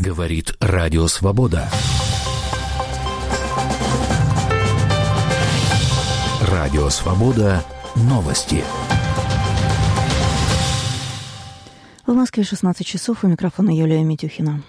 Говорит Радио Свобода. Радио Свобода. Новости. В Москве 16 часов. У микрофона Юлия Митюхина.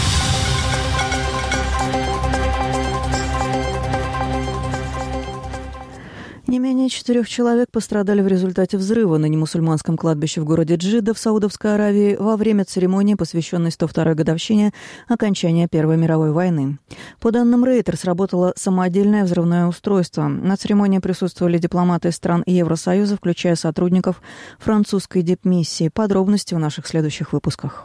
Не менее 4 человек пострадали в результате взрыва на немусульманском кладбище в городе Джидда в Саудовской Аравии во время церемонии, посвященной 102-й годовщине окончания Первой мировой войны. По данным Reuters, сработало самодельное взрывное устройство. На церемонии присутствовали дипломаты из стран Евросоюза, включая сотрудников французской дипмиссии. Подробности в наших следующих выпусках.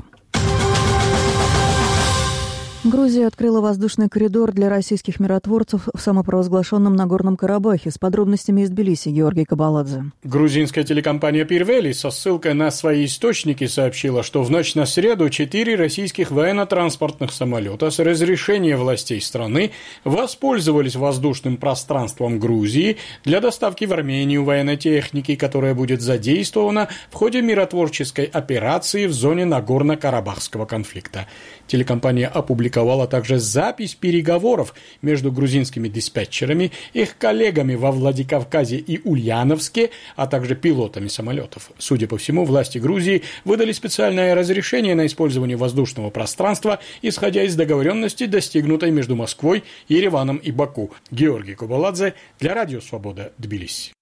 Грузия открыла воздушный коридор для российских миротворцев в самопровозглашенном Нагорном Карабахе. С подробностями из Тбилиси Георгий Кабаладзе. Грузинская телекомпания «Пирвели» со ссылкой на свои источники сообщила, что в ночь на среду 4 российских военно-транспортных самолета с разрешения властей страны воспользовались воздушным пространством Грузии для доставки в Армению военной техники, которая будет задействована в ходе миротворческой операции в зоне Нагорно-Карабахского конфликта. Телекомпания опубликовала также запись переговоров между грузинскими диспетчерами, их коллегами во Владикавказе и Ульяновске, а также пилотами самолетов. Судя по всему, власти Грузии выдали специальное разрешение на использование воздушного пространства, исходя из договоренности, достигнутой между Москвой, Ереваном и Баку. Георгий Кабаладзе для Радио Свобода, Тбилиси.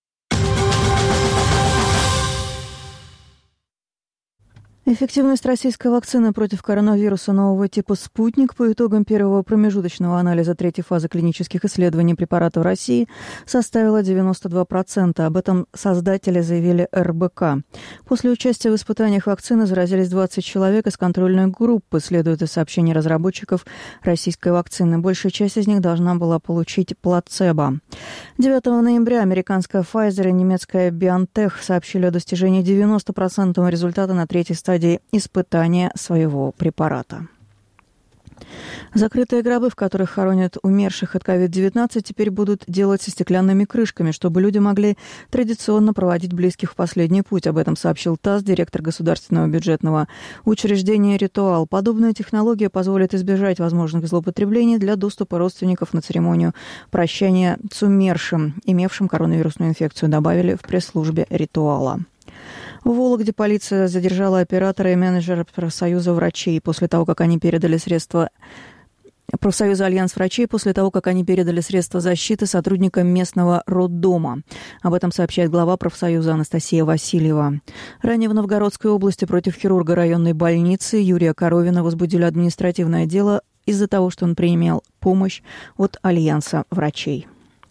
Эффективность российской вакцины против коронавируса нового типа «Спутник» по итогам первого промежуточного анализа третьей фазы клинических исследований препарата в России составила 92%. Об этом создатели заявили РБК. После участия в испытаниях вакцины заразились 20 человек из контрольной группы, следует из сообщений разработчиков российской вакцины. Большая часть из них должна была получить плацебо. 9 ноября американская Pfizer и немецкая BioNTech сообщили о достижении 90% результата на третьей стадии испытания своего препарата. Закрытые гробы, в которых хоронят умерших от COVID-19, теперь будут делать со стеклянными крышками, чтобы люди могли традиционно проводить близких в последний путь. Об этом сообщил ТАСС, директор государственного бюджетного учреждения «Ритуал». Подобная технология позволит избежать возможных злоупотреблений для доступа родственников на церемонию прощания с умершим, имевшим коронавирусную инфекцию, добавили в пресс-службе «Ритуала». В Вологде полиция задержала оператора и менеджера профсоюза врачей после того, как они передали средства профсоюза «Альянс врачей» после того, как они передали средства защиты сотрудникам местного роддома. Об этом сообщает глава профсоюза Анастасия Васильева. Ранее в Новгородской области против хирурга районной больницы Юрия Коровина возбудили административное дело из-за того, что он принимал помощь от Альянса врачей.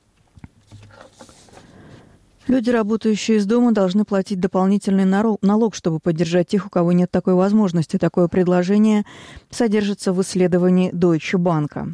Люди, работающие из дома, должны платить дополнительный налог, чтобы поддержать тех, у кого нет такой возможности. Такое предложение содержится в исследовании Deutsche Bank.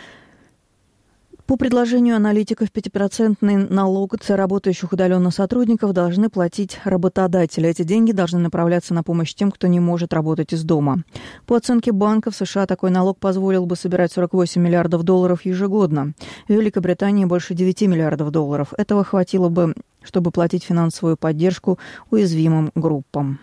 По предложению аналитиков, 5% налог за работающих удаленно сотрудников должны платить работодатели. Эти деньги должны направляться на помощь тем, кто не может работать из дома. По оценке банков США, такой налог позволил бы собирать $48 миллиардов ежегодно. В Великобритании больше $9 миллиардов. Этого хватило бы, чтобы платить финансовую поддержку уязвимым группам.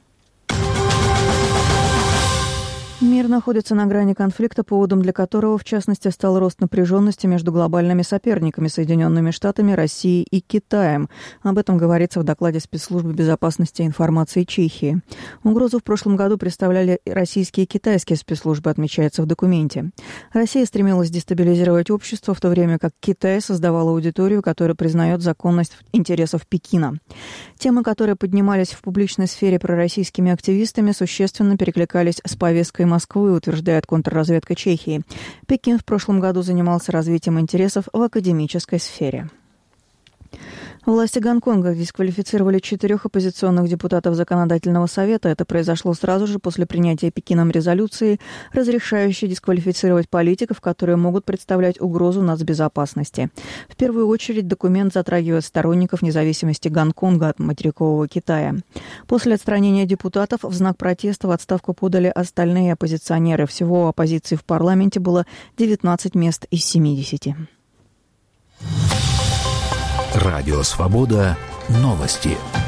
Мир находится на грани конфликта, поводом для которого, в частности, стал рост напряженности между глобальными соперниками Соединенными Штатами, Россией и Китаем. Об этом говорится в докладе спецслужбы безопасности и информации Чехии. Угрозу в прошлом году представляли российские и китайские спецслужбы, отмечается в документе. Россия стремилась дестабилизировать общество, в то время как Китай создавал аудиторию, которая признает законность интересов Пекина. Темы, которые поднимались в публичной сфере пророссийскими активистами, существенно перекликались с повесткой Москвы, утверждает контрразведка Чехии. Пекин в прошлом году занимался развитием интересов в академической сфере. Власти Гонконга дисквалифицировали 4 оппозиционных депутатов Законодательного совета. Это произошло сразу же после принятия Пекином резолюции, разрешающей дисквалифицировать политиков, которые могут представлять угрозу нацбезопасности. В первую очередь документ затрагивает сторонников независимости Гонконга от материкового Китая. После отстранения депутатов в знак протеста в отставку подали остальные оппозиционеры. Всего у оппозиции в парламенте было 19 мест из 70. Радио Свобода. Новости.